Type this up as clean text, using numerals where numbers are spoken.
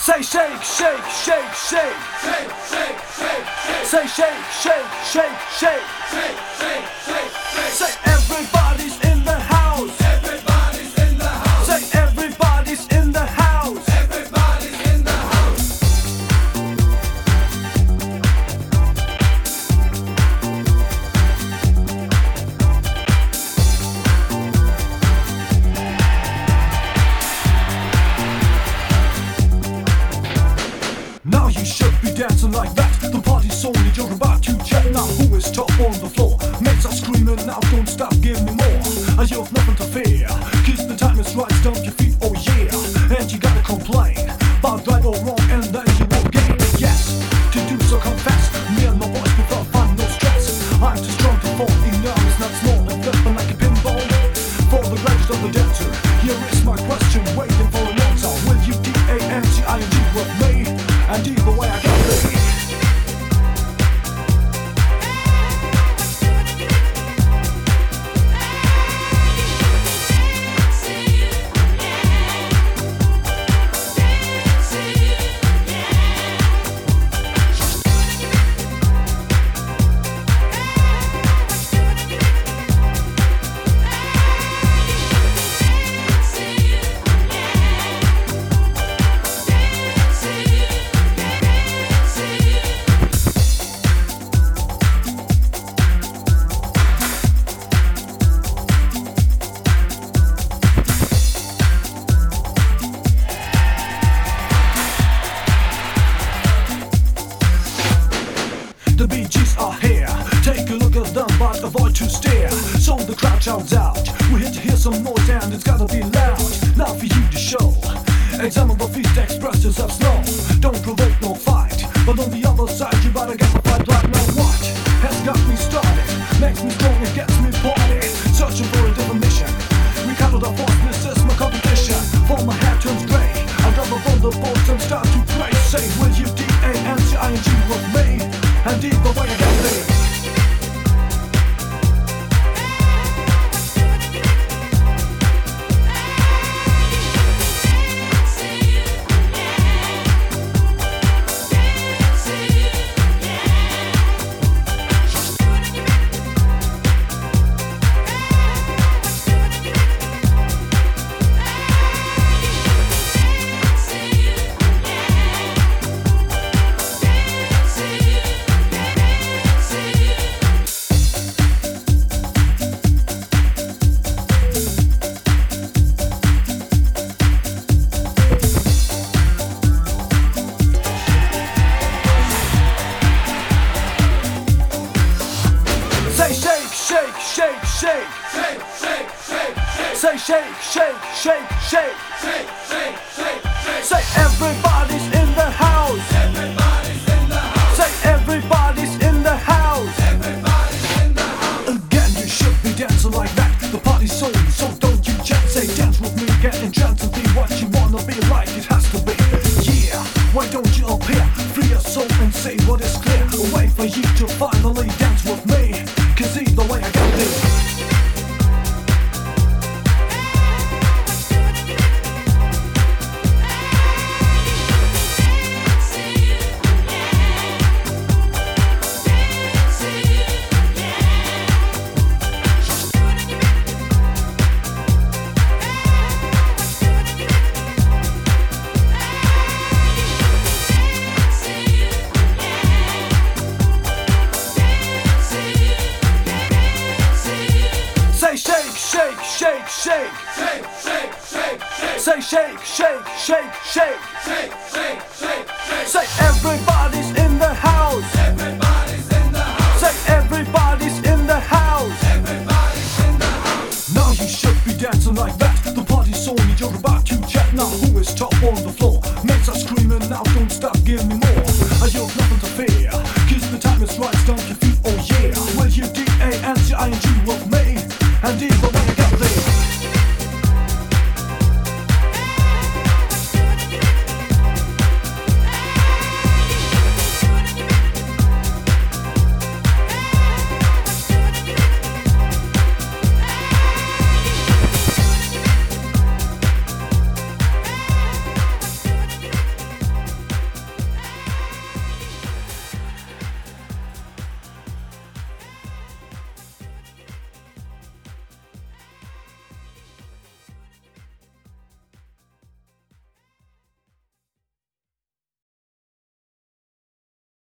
Say shake, shake, shake, shake. Shake, shake, shake, shake. Say shake, shake, shake, shake. Shake, shake, shake, shake. Say everybody's in the house. Everybody's in the house. Say everybody's in the house. Everybody's in the house. Now you should be dancing like that. The party's only you're about to check. Now who is top on the floor? Mates are screaming now, don't stop, give me more. You have nothing to fear, cause the time is right, stomp your feet, oh yeah. And you gotta complain, about right or wrong, and then you will gain. Yes, to do so come fast. Me and my boys without fun, no stress. I'm too strong to fall, enormous, not small, and flipping like a pinball. For the greatest of the dancer, here is my question, waiting for an answer. Will you D-A-N-C-I-N-G with me? And either way I got me. The Bee Gees are here. Take a look at them, but avoid to stare. So the crowd shouts out. We're here to hear some noise and it's gotta be loud. Now for you to show. Examine the feast, express yourself slow. Don't provoke no fight, but on the other side you better get the fight right now. What has got me started? Makes me strong and gets me party. Searching for a different mission. Recover the force, this is my competition. For my hair turns grey, I drop up on the boats and start to pray. Say, will you D-A-N-C-I-N-G with me? And either way I got me. Say shake, shake, shake, shake. Shake, shake, shake, shake. Say shake, shake, shake, shake. Shake, shake, shake, shake. Say everybody's in the house. Everybody's in the house. Say everybody's in the house. Everybody's in the house. Again, you should be dancing like that. The party's on, so don't you just say dance with me, get entranced and be what you wanna be like. It has to be, yeah. Why don't you appear? Free your soul and say what is clear. Wait for you to finally dance with me, cause either way I got this. Say shake, shake, shake, shake. Shake, shake, shake, shake. Say shake, shake, shake, shake. Shake, shake, shake, shake. Say everybody's in the house. Everybody's in the house. Say everybody's in the house. Everybody's in the house. Now you should be dancing like that. The party's on, you're about to chat. Now who is top on the floor? Mates are screaming now, don't stop, give me more. You have nothing to fear, cause the time is right, stomp your feet, oh yeah. Will you D-A-N-C-I-N-G with me? And